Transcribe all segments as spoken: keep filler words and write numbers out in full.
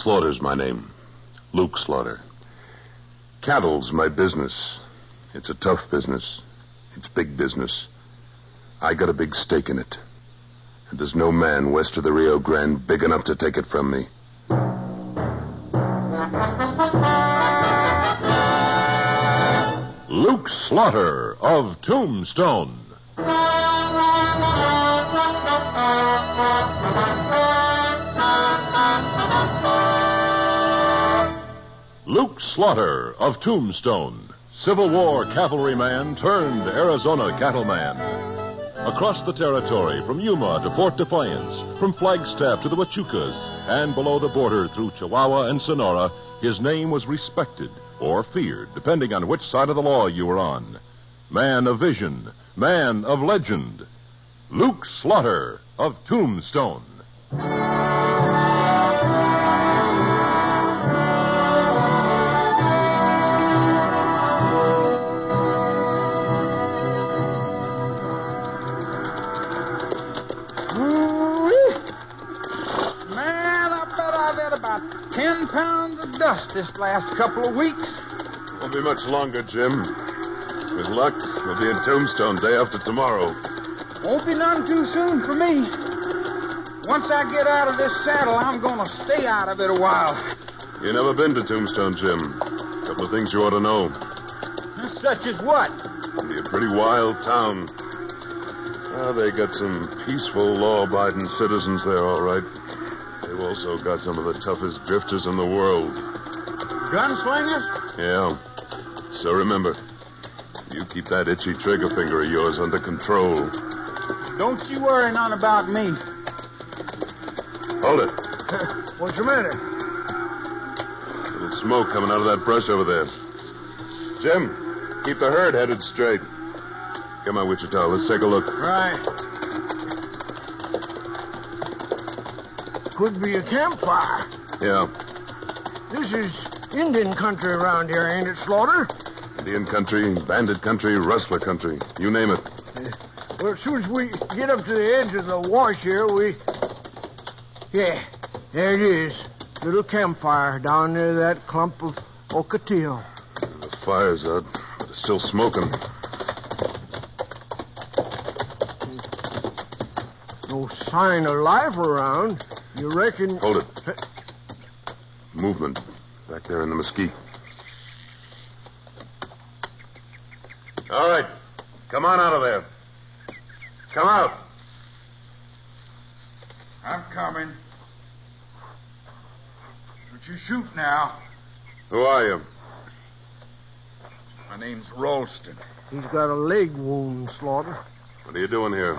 Slaughter's my name. Luke Slaughter. Cattle's my business. It's a tough business. It's big business. I got a big stake in it. And there's no man west of the Rio Grande big enough to take it from me. Luke Slaughter of Tombstone. Luke Slaughter of Tombstone, Civil War cavalryman turned Arizona cattleman. Across the territory, from Yuma to Fort Defiance, from Flagstaff to the Huachucas, and below the border through Chihuahua and Sonora, his name was respected or feared, depending on which side of the law you were on. Man of vision, man of legend, Luke Slaughter of Tombstone. Ten pounds of dust this last couple of weeks. Won't be much longer, Jim. With luck, we'll be in Tombstone day after tomorrow. Won't be none too soon for me. Once I get out of this saddle, I'm going to stay out of it a while. You never been to Tombstone, Jim. A couple of things you ought to know. Such as what? It'll be a pretty wild town. Oh, they got some peaceful, law-abiding citizens there, all right. They've also got some of the toughest drifters in the world. Gunslingers? Yeah. So remember, you keep that itchy trigger finger of yours under control. Don't you worry none about me. Hold it. What's the matter? Little smoke coming out of that brush over there. Jim, keep the herd headed straight. Come on, Wichita. Let's take a look. Right. Could be a campfire. Yeah. This is Indian country around here, ain't it, Slaughter? Indian country, bandit country, rustler country. You name it. Uh, well, as soon as we get up to the edge of the wash here, we... Yeah, there it is. Little campfire down near that clump of ocotillo. The fire's out, but it's still smoking. No sign of life around. You reckon... Hold it. Movement. Back there in the mesquite. All right. Come on out of there. Come out. I'm coming. Don't you shoot now. Who are you? My name's Ralston. He's got a leg wound, Slaughter. What are you doing here?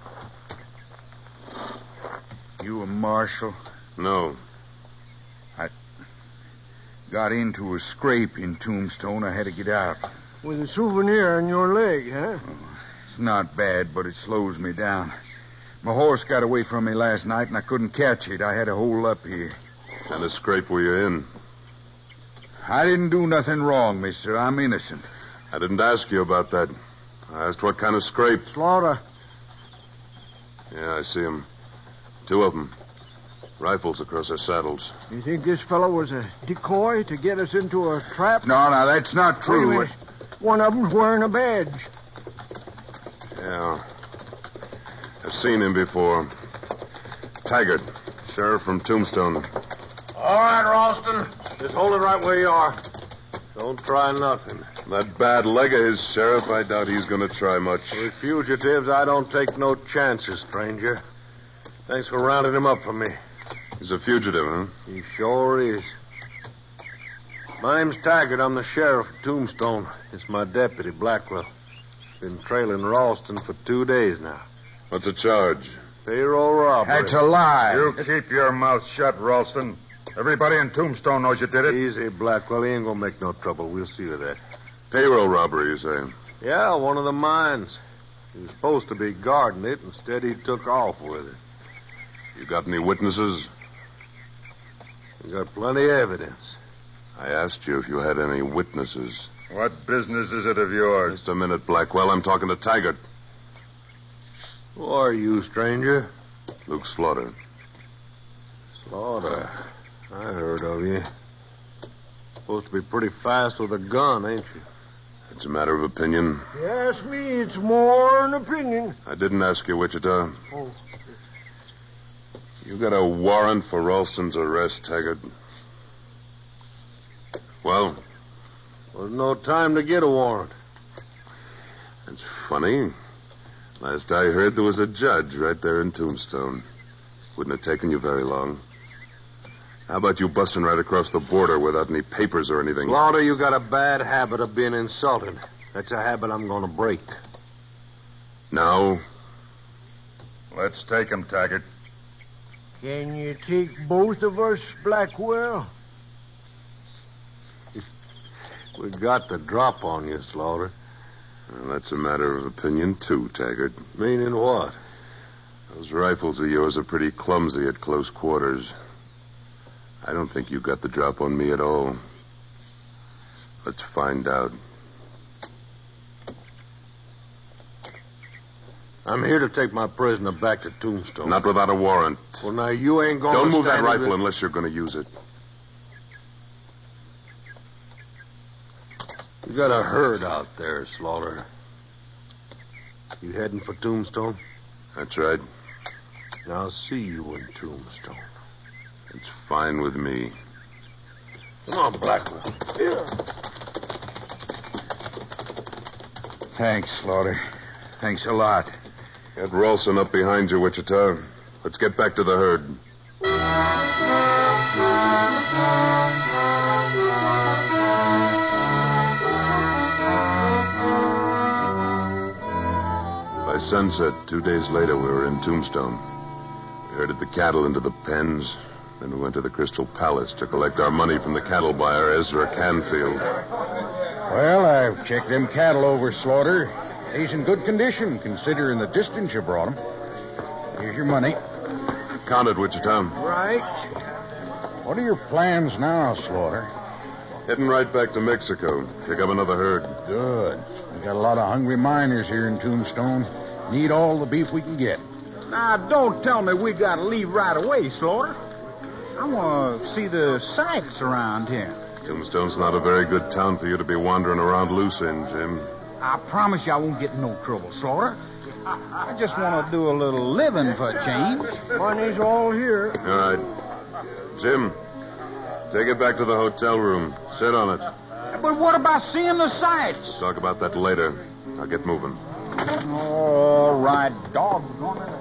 You a marshal? No. I got into a scrape in Tombstone. I had to get out. With a souvenir in your leg, huh? Oh, it's not bad, but it slows me down. My horse got away from me last night, and I couldn't catch it. I had to hold up here. What kind of scrape were you in? I didn't do nothing wrong, mister. I'm innocent. I didn't ask you about that. I asked what kind of scrape. Slaughter. Yeah, I see him. Two of them. Rifles across their saddles. You think this fellow was a decoy to get us into a trap? No, no, that's not true. Wait a minute. One of them's wearing a badge. Yeah. I've seen him before. Taggart, sheriff from Tombstone. All right, Ralston. Just hold it right where you are. Don't try nothing. That bad leg of his, Sheriff, I doubt he's going to try much. With fugitives, I don't take no chances, stranger. Thanks for rounding him up for me. He's a fugitive, huh? He sure is. My name's Taggart. I'm the sheriff of Tombstone. It's my deputy, Blackwell. Been trailing Ralston for two days now. What's the charge? Payroll robbery. That's a lie. You keep your mouth shut, Ralston. Everybody in Tombstone knows you did it. Easy, Blackwell. He ain't gonna make no trouble. We'll see to that. Payroll robbery, you say? Yeah, one of the mines. He was supposed to be guarding it. Instead, he took off with it. You got any witnesses? We got plenty of evidence. I asked you if you had any witnesses. What business is it of yours? Just a minute, Blackwell. I'm talking to Taggart. Who are you, stranger? Luke Slaughter. Slaughter. I heard of you. Supposed to be pretty fast with a gun, ain't you? It's a matter of opinion. You ask me, it's more an opinion. I didn't ask you, Wichita. Oh. You got a warrant for Ralston's arrest, Taggart. Well? There's no time to get a warrant. That's funny. Last I heard, there was a judge right there in Tombstone. Wouldn't have taken you very long. How about you busting right across the border without any papers or anything? Slaughter, you got a bad habit of being insulted. That's a habit I'm going to break. Now? Let's take him, Taggart. Can you take both of us, Blackwell? We got the drop on you, Slaughter. Well, that's a matter of opinion, too, Taggart. Meaning what? Those rifles of yours are pretty clumsy at close quarters. I don't think you got the drop on me at all. Let's find out. I'm here to take my prisoner back to Tombstone. Not without a warrant. Well, now, you ain't going to Don't move that stand rifle in the- unless you're going to use it. You got a herd out there, Slaughter. You heading for Tombstone? That's right. I'll see you in Tombstone. It's fine with me. Come on, Blackwell. Here. Thanks, Slaughter. Thanks a lot. Get Ralston up behind you, Wichita. Let's get back to the herd. By sunset, two days later, we were in Tombstone. We herded the cattle into the pens. Then we went to the Crystal Palace to collect our money from the cattle buyer, Ezra Canfield. Well, I've checked them cattle over, Slaughter. He's in good condition, considering the distance you brought him. Here's your money. Count it, Wichita. Right. What are your plans now, Slaughter? Heading right back to Mexico. Pick up another herd. Good. We got a lot of hungry miners here in Tombstone. Need all the beef we can get. Now, don't tell me we gotta leave right away, Slaughter. I want to see the sights around here. Tombstone's not a very good town for you to be wandering around loose in, Jim. I promise you I won't get in no trouble, Slaughter. I just want to do a little living for a change. Money's all here. All right. Jim, take it back to the hotel room. Sit on it. But what about seeing the sights? Talk about that later. I'll get moving. All right, doggone it.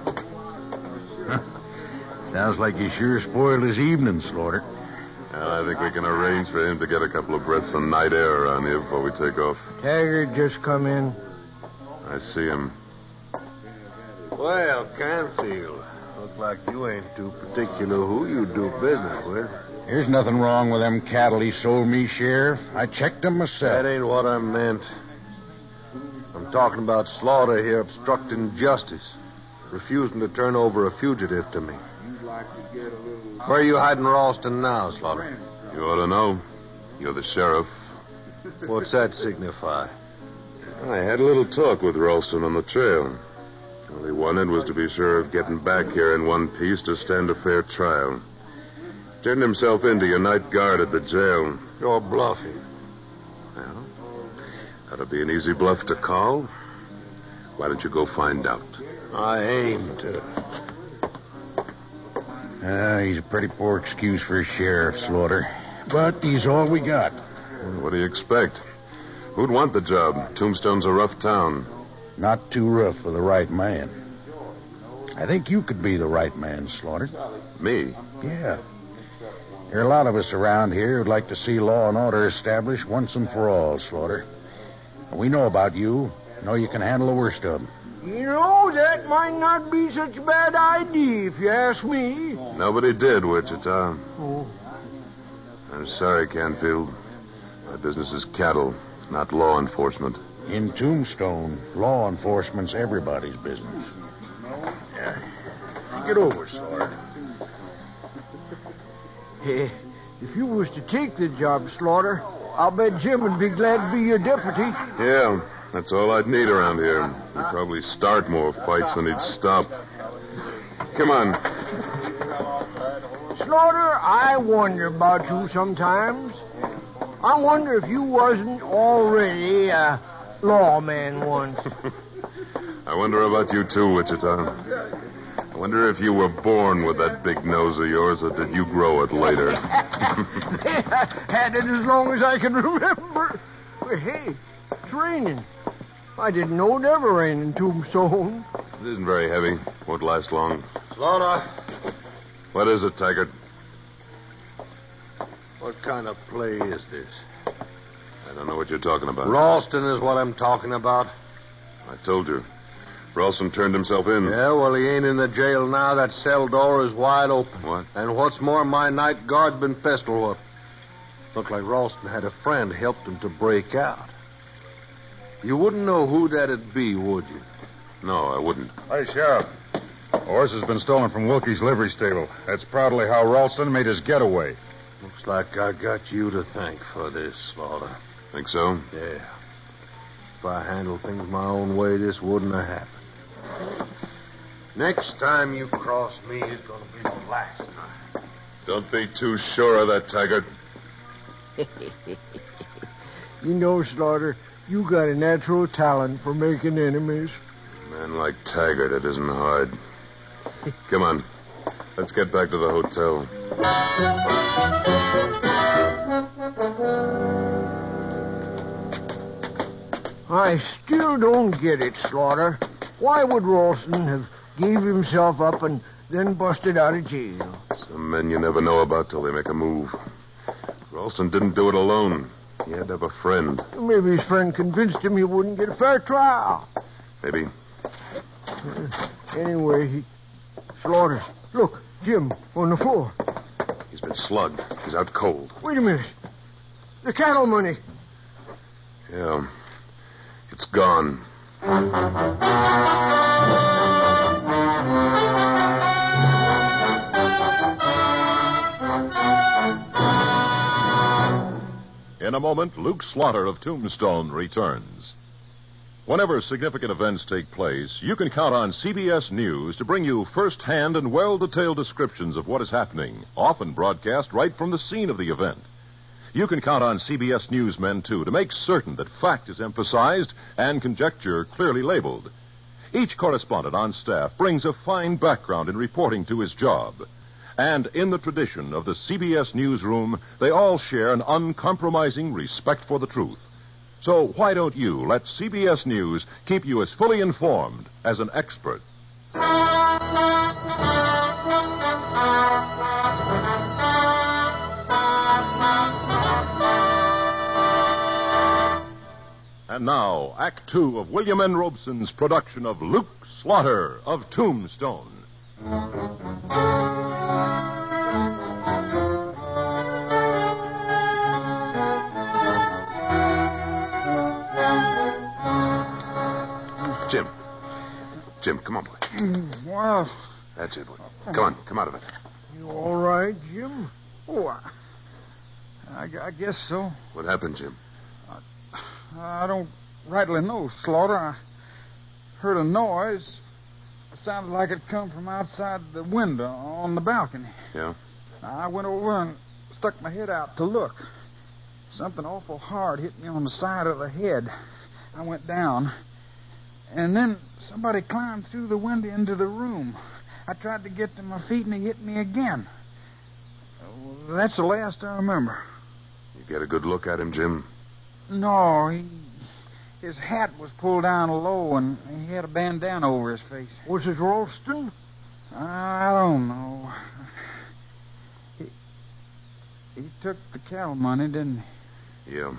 Sounds like you sure spoiled his evening, Slaughter. Well, I think we can arrange for him to get a couple of breaths of night air around here before we take off. Taggart just come in. I see him. Well, Canfield, look like you ain't too particular who you do business with. There's nothing wrong with them cattle he sold me, Sheriff. I checked them myself. That ain't what I meant. I'm talking about Slaughter here obstructing justice, refusing to turn over a fugitive to me. Where are you hiding Ralston now, Slaughter? You ought to know. You're the sheriff. What's that signify? I had a little talk with Ralston on the trail. All he wanted was to be sure of getting back here in one piece to stand a fair trial. Turned himself in to your night guard at the jail. You're bluffing. Well, that'll be an easy bluff to call. Why don't you go find out? I aim to. Ah, he's a pretty poor excuse for a sheriff, Slaughter. But he's all we got. What do you expect? Who'd want the job? Tombstone's a rough town. Not too rough for the right man. I think you could be the right man, Slaughter. Me? Yeah. There are a lot of us around here who'd like to see law and order established once and for all, Slaughter. We know about you. Know you can handle the worst of them. You know, that might not be such a bad idea, if you ask me. Nobody did, Wichita. Oh. I'm sorry, Canfield. My business is cattle, not law enforcement. In Tombstone, law enforcement's everybody's business. Yeah. Get over, Slaughter. Hey, if you was to take the job, Slaughter, I'll bet Jim would be glad to be your deputy. Yeah, that's all I'd need around here. He'd probably start more fights than he'd stop. Come on. Slaughter, I wonder about you sometimes. I wonder if you wasn't already a lawman once. I wonder about you too, Wichita. I wonder if you were born with that big nose of yours, or did you grow it later? I had it as long as I can remember. But hey, it's raining. I didn't know it ever rained in Tombstone. It isn't very heavy. Won't last long. Slaughter, What is it, Taggart? what kind of play is this? I don't know what you're talking about. Ralston is what I'm talking about. I told you. Ralston turned himself in. Yeah, well, he ain't in the jail now. That cell door is wide open. What? And what's more, my night guard been pistol whipped. Looked like Ralston had a friend helped him to break out. You wouldn't know who that'd be, would you? No, I wouldn't. Hey, Sheriff. A horse has been stolen from Wilkie's livery stable. That's probably how Ralston made his getaway. Looks like I got you to thank for this, Slaughter. Think so? Yeah. If I handled things my own way, this wouldn't have happened. Next time you cross me is going to be the last time. Don't be too sure of that, Taggart. You know, Slaughter, you got a natural talent for making enemies. A man like Taggart, it isn't hard. Come on. Let's get back to the hotel. I still don't get it, Slaughter. Why would Ralston have gave himself up and then busted out of jail? Some men you never know about till they make a move. Ralston didn't do it alone. He had to have a friend. Maybe his friend convinced him he wouldn't get a fair trial. Maybe. Uh, anyway, he... Slaughter, look, Jim, on the floor. He's been slugged. He's out cold. Wait a minute. The cattle money. Yeah. It's gone. In a moment, Luke Slaughter of Tombstone returns. Whenever significant events take place, you can count on C B S News to bring you first-hand and well-detailed descriptions of what is happening, often broadcast right from the scene of the event. You can count on C B S newsmen, too, to make certain that fact is emphasized and conjecture clearly labeled. Each correspondent on staff brings a fine background in reporting to his job. And in the tradition of the C B S newsroom, they all share an uncompromising respect for the truth. So why don't you let C B S News keep you as fully informed as an expert? And now, Act Two of William N. Robeson's production of Luke Slaughter of Tombstone. Jim. Jim, come on, boy. Mm, well, That's it, boy. Come on, come out of it. you all right, Jim? Oh, I, I, I guess so. What happened, Jim? I don't rightly know, Slaughter. I heard a noise. It sounded like it come from outside the window on the balcony. Yeah? I went over and stuck my head out to look. Something awful hard hit me on the side of the head. I went down. And then somebody climbed through the window into the room. I tried to get to my feet, and he hit me again. That's the last I remember. You get a good look at him, Jim? No, he, his hat was pulled down low, and he had a bandana over his face. Was it Ralston? I don't know. He, he took the cattle money, didn't he? Yeah.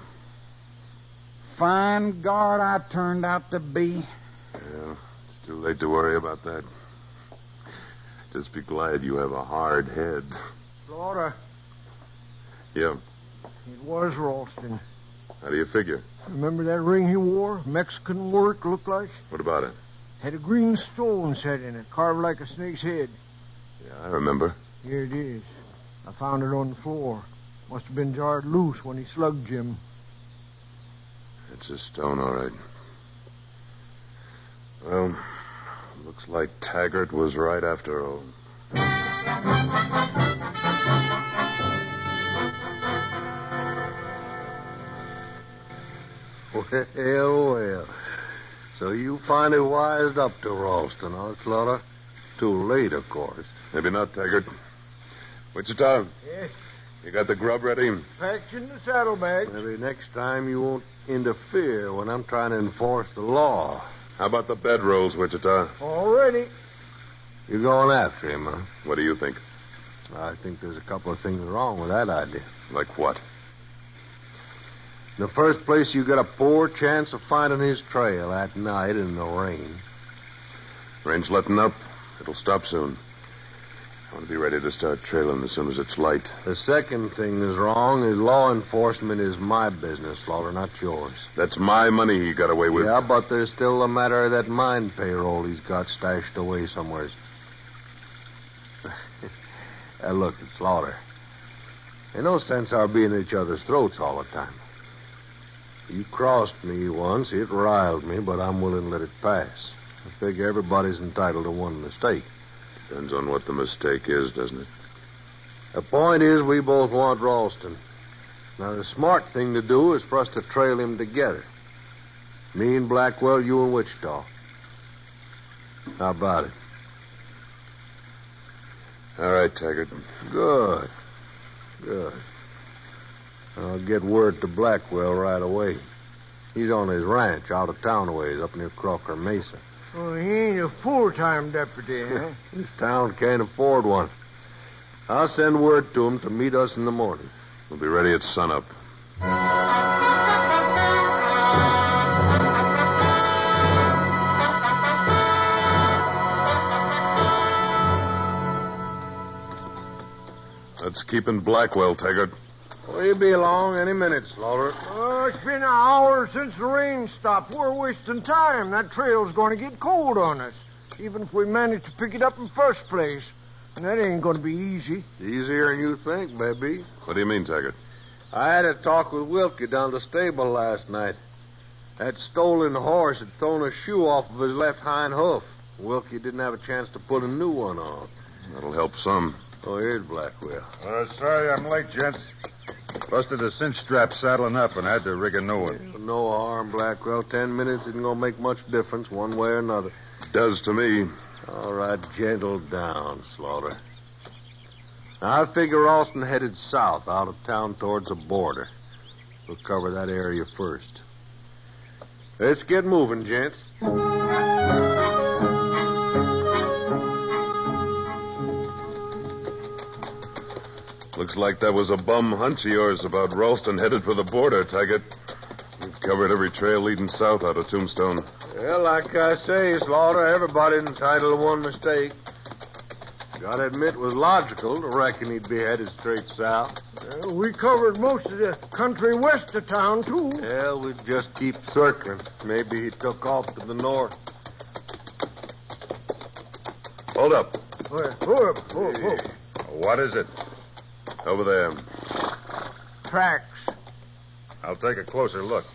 Fine guard I turned out to be. Yeah. It's too late to worry about that. Just be glad you have a hard head. Slaughter, Yeah. it was Ralston. How do you figure? Remember that ring he wore? Mexican work, looked like? What about it? Had a green stone set in it, carved like a snake's head. Yeah, I remember. Here it is. I found it on the floor. Must have been jarred loose when he slugged Jim. It's a stone, all right. Well, looks like Taggart was right after all. Well, well. So you finally wised up to Ralston, huh, Slaughter? Too late, of course. Maybe not, Taggart. Wichita, Yeah, you got the grub ready? packed in the saddlebag. Maybe next time you won't interfere when I'm trying to enforce the law. How about the bedrolls, Wichita? Already. You're going after him, huh? What do you think? I think there's a couple of things wrong with that idea. Like what? In the first place, you got a poor chance of finding his trail at night in the rain. Rain's letting up. It'll stop soon. I want to be ready to start trailing as soon as it's light. The second thing that's wrong is law enforcement is my business, Slaughter, not yours. That's my money he got away with. Yeah, but there's still the matter of that mine payroll he's got stashed away somewhere. Now, look, Slaughter. Ain't no sense our being at each other's throats all the time. You crossed me once. It riled me, but I'm willing to let it pass. I figure everybody's entitled to one mistake. Depends on what the mistake is, doesn't it? The point is we both want Ralston. Now, the smart thing to do is for us to trail him together. Me and Blackwell, you and Wichita. How about it? All right, Taggart. Good. Good. I'll get word to Blackwell right away. He's on his ranch out of town a ways up near Crocker Mesa. Oh, he ain't a full-time deputy, huh? This town can't afford one. I'll send word to him to meet us in the morning. We'll be ready at sunup. Let's keep in Blackwell, Taggart. We'll be along any minute, Slaughter. Oh, it's been an hour since the rain stopped. We're wasting time. That trail's going to get cold on us, even if we manage to pick it up in the first place. And that ain't going to be easy. Easier than you think, baby. What do you mean, Taggart? I had a talk with Wilkie down the stable last night. That stolen horse had thrown a shoe off of his left hind hoof. Wilkie didn't have a chance to put a new one on. That'll help some. Oh, here's Blackwell. Uh, sorry I'm late, gents. Busted a cinch strap saddling up and had to rig a new one. No harm, Blackwell. Ten minutes isn't going to make much difference one way or another. Does to me. All right, gentle down, Slaughter. Now, I figure Ralston headed south, out of town towards the border. We'll cover that area first. Let's get moving, gents. Looks like that was a bum hunch of yours about Ralston headed for the border, Taggart. We've covered every trail leading south out of Tombstone. Well, like I say, Slaughter, everybody's entitled to one mistake. Gotta admit it was logical to reckon he'd be headed straight south. Uh, we covered most of the country west of town, too. Well, we just keep circling. Maybe he took off to the north. Hold up. Where? Whoa, whoa, whoa. What is it? Over there. Tracks. I'll take a closer look.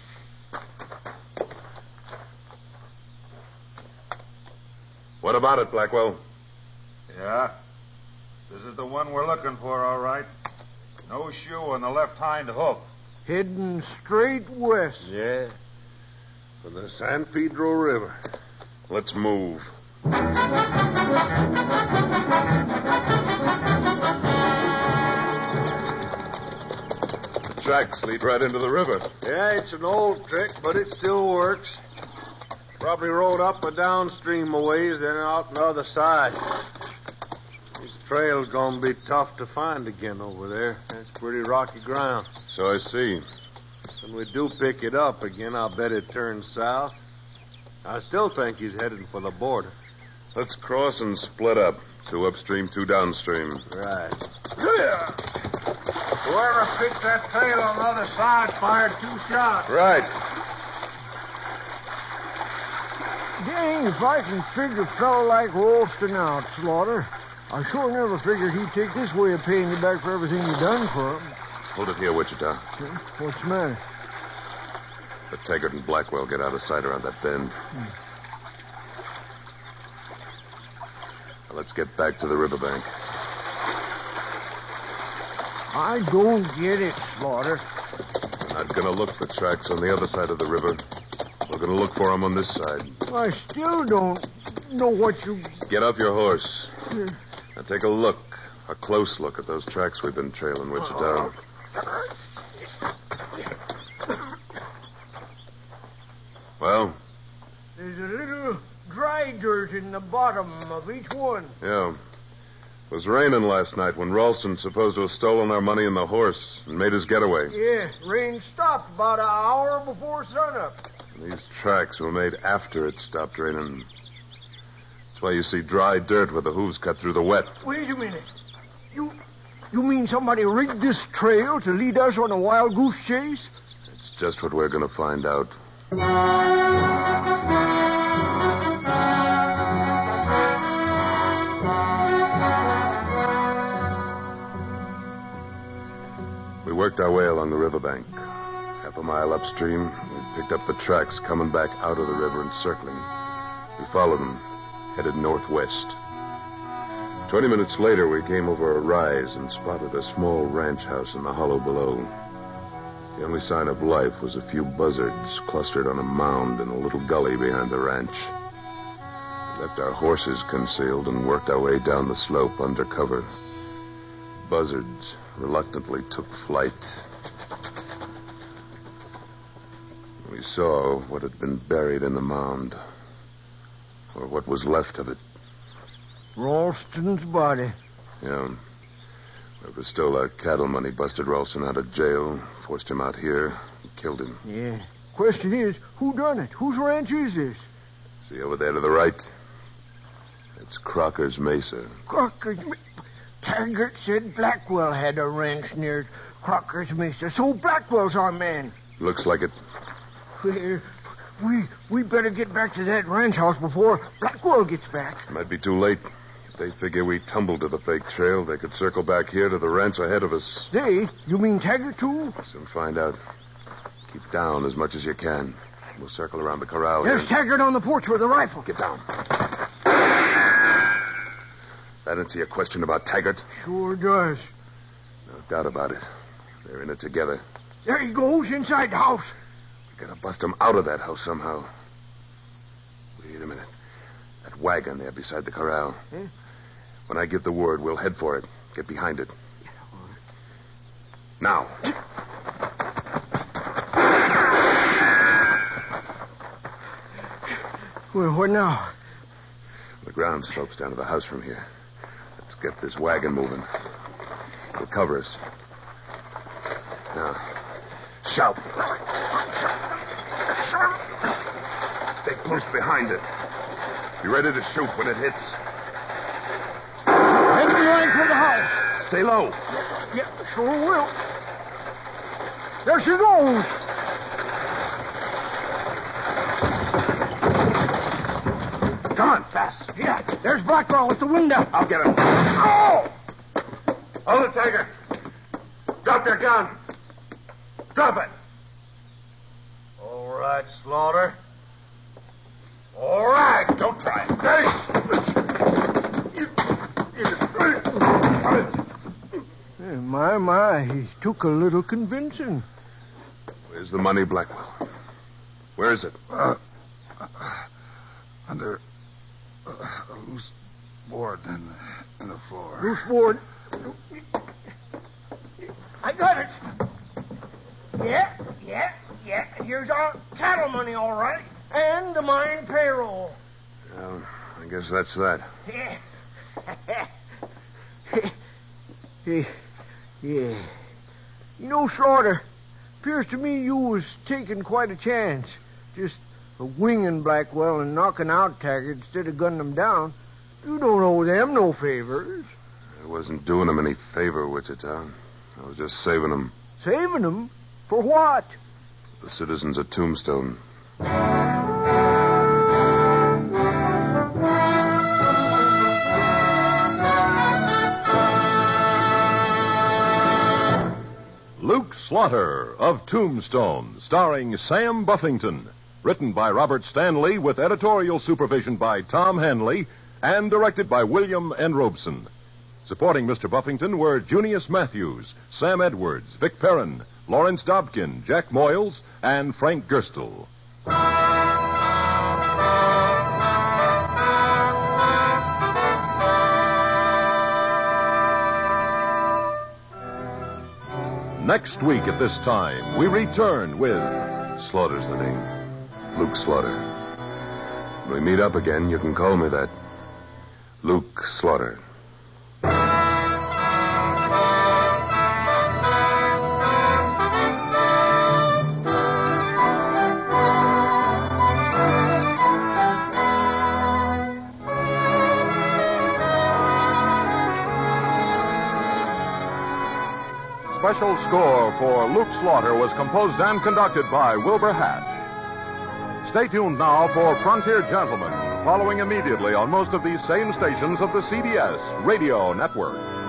What about it, Blackwell? Yeah. This is the one we're looking for, all right. No shoe on the left hind hoof. Heading straight west. Yeah. From the San Pedro River. Let's move. The tracks lead right into the river. Yeah, it's an old trick, but it still works. Probably rode up or downstream a ways, then out on the other side. This trail's gonna be tough to find again over there. That's pretty rocky ground. So I see. When we do pick it up again, I'll bet it turns south. I still think he's heading for the border. Let's cross and split up. Two upstream, two downstream. Right. Whoever picked that trail on the other side fired two shots. Right. Dang, if I can figure a fellow like Ralston out, Slaughter. I sure never figured he'd take this way of paying you back for everything you done for him. Hold it here, Wichita. What's the matter? The Taggart and Blackwell get out of sight around that bend. Hmm. Now let's get back to the riverbank. I don't get it, Slaughter. We're not going to look for tracks on the other side of the river. We're going to look for them on this side. I still don't know what you... Get off your horse. Now take a look, a close look at those tracks we've been trailing, Wichita. Well? There's a little dry dirt in the bottom of each one. Yeah. It was raining last night when Ralston's supposed to have stolen our money and the horse and made his getaway. Yeah, rain stopped about an hour before sunup. These tracks were made after it stopped raining. That's why you see dry dirt where the hooves cut through the wet. Wait a minute. You you mean somebody rigged this trail to lead us on a wild goose chase? It's just what we're going to find out. We worked our way along the riverbank. Half a mile upstream, we picked up the tracks coming back out of the river and circling. We followed them, headed northwest. Twenty minutes later, we came over a rise and spotted a small ranch house in the hollow below. The only sign of life was a few buzzards clustered on a mound in a little gully behind the ranch. We left our horses concealed and worked our way down the slope under cover. Buzzards reluctantly took flight. We saw what had been buried in the mound, or what was left of it. Ralston's body. Yeah. Whoever stole our cattle money busted Ralston out of jail, forced him out here, and killed him. Yeah. Question is, who done it? Whose ranch is this? See over there to the right? It's Crocker's Mesa. Crocker's Mesa? Taggart said Blackwell had a ranch near Crocker's Mesa, so Blackwell's our man. Looks like it. We, we, we better get back to that ranch house before Blackwell gets back. Might be too late. If they figure we tumbled to the fake trail, they could circle back here to the ranch ahead of us. They? You mean Taggart, too? Soon find out. Keep down as much as you can. We'll circle around the corral. There's here. Taggart on the porch with a rifle. Get down. That answer your question about Taggart? Sure does. No doubt about it. They're in it together. There he goes, inside the house. We gotta bust him out of that house somehow. Wait a minute. That wagon there beside the corral. Eh? When I give the word, we'll head for it. Get behind it. Now. Well, what now? The ground slopes down to the house from here. Let's get this wagon moving. It'll cover us. Now, shout. Stay close behind it. Be ready to shoot when it hits. Head in line for the house. Stay low. Yeah, sure will. There she goes. Come on, fast. Yeah, there's Blackwell at the window. I'll get him. Oh! Hold it, Tiger. Drop your gun. Drop it. All right, Slaughter. All right. Don't try it. Ready? Hey, my, my, he took a little convincing. Where's the money, Blackwell? Where is it? Uh, uh, under uh, a loose board in the, in the floor. Loose board. I got it. Yeah, yeah, yeah. Here's our cattle money, all right. And the mine payroll. Well, I guess that's that. Yeah. yeah. Yeah. You know, Slaughter, appears to me you was taking quite a chance. Just winging Blackwell and knocking out Taggart instead of gunning him down. You don't owe them no favors. I wasn't doing them any favor, Wichita. I was just saving them. Saving them? For what? The citizens of Tombstone. Luke Slaughter of Tombstone, starring Sam Buffington. Written by Robert Stanley with editorial supervision by Tom Hanley and directed by William N. Robeson. Supporting Mister Buffington were Junius Matthews, Sam Edwards, Vic Perrin, Lawrence Dobkin, Jack Moyles, and Frank Gerstle. Next week at this time, we return with... Slaughter's the name. Luke Slaughter. When we meet up again, you can call me that. Luke Slaughter. Special score for Luke Slaughter was composed and conducted by Wilbur Hatch. Stay tuned now for Frontier Gentlemen, following immediately on most of these same stations of the C B S Radio Network.